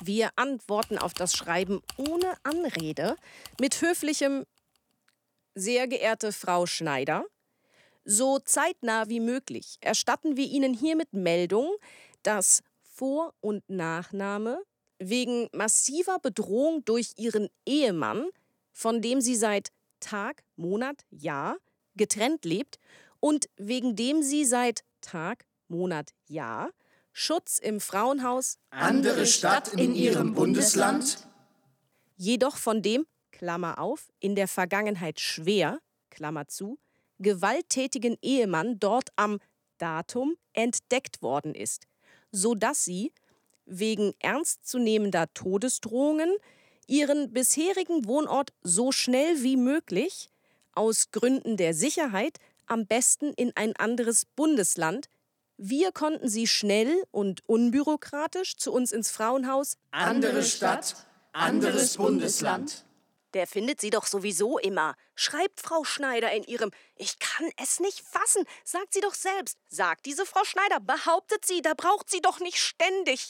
Wir antworten auf das Schreiben ohne Anrede mit höflichem »Sehr geehrte Frau Schneider«. So zeitnah wie möglich erstatten wir Ihnen hiermit Meldung, dass Vor- und Nachname wegen massiver Bedrohung durch Ihren Ehemann, von dem Sie seit Tag, Monat, Jahr getrennt lebt und wegen dem Sie seit Tag, Monat, Jahr Schutz im Frauenhaus andere Stadt in Ihrem Bundesland, jedoch von dem, Klammer auf, in der Vergangenheit schwer, Klammer zu, gewalttätigen Ehemann dort am Datum entdeckt worden ist, sodass sie wegen ernstzunehmender Todesdrohungen ihren bisherigen Wohnort so schnell wie möglich aus Gründen der Sicherheit am besten in ein anderes Bundesland. Wir konnten sie schnell und unbürokratisch zu uns ins Frauenhaus andere Stadt, anderes Bundesland. Der findet sie doch sowieso immer. Schreibt Frau Schneider in ihrem »Ich kann es nicht fassen«, sagt sie doch selbst. Sagt diese Frau Schneider, behauptet sie, da braucht sie doch nicht ständig.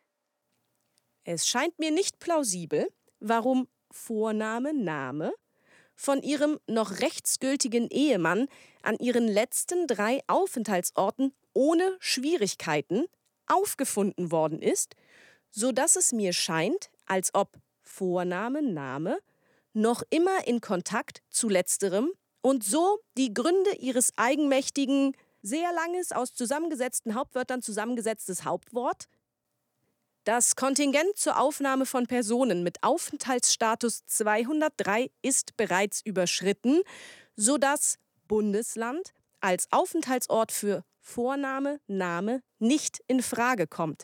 Es scheint mir nicht plausibel, warum Vorname, Name von ihrem noch rechtsgültigen Ehemann an ihren letzten 3 Aufenthaltsorten ohne Schwierigkeiten aufgefunden worden ist, sodass es mir scheint, als ob Vorname, Name noch immer in Kontakt zu letzterem und so die Gründe ihres eigenmächtigen, sehr langes, aus zusammengesetzten Hauptwörtern zusammengesetztes Hauptwort, das Kontingent zur Aufnahme von Personen mit Aufenthaltsstatus 203 ist bereits überschritten, sodass Bundesland als Aufenthaltsort für Vorname, Name nicht in Frage kommt.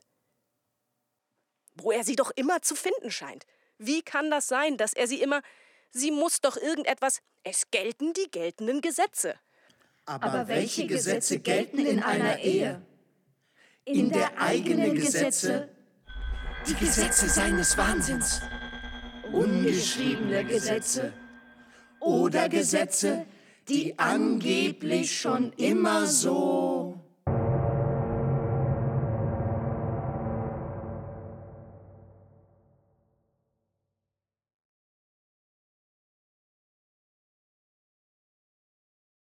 Wo er sie doch immer zu finden scheint. Wie kann das sein, dass er sie immer... Sie muss doch irgendetwas... Es gelten die geltenden Gesetze. Aber welche Gesetze gelten in einer Ehe? In der eigenen Gesetze, die Gesetze seines Wahnsinns, ungeschriebene Gesetze oder Gesetze, die angeblich schon immer so...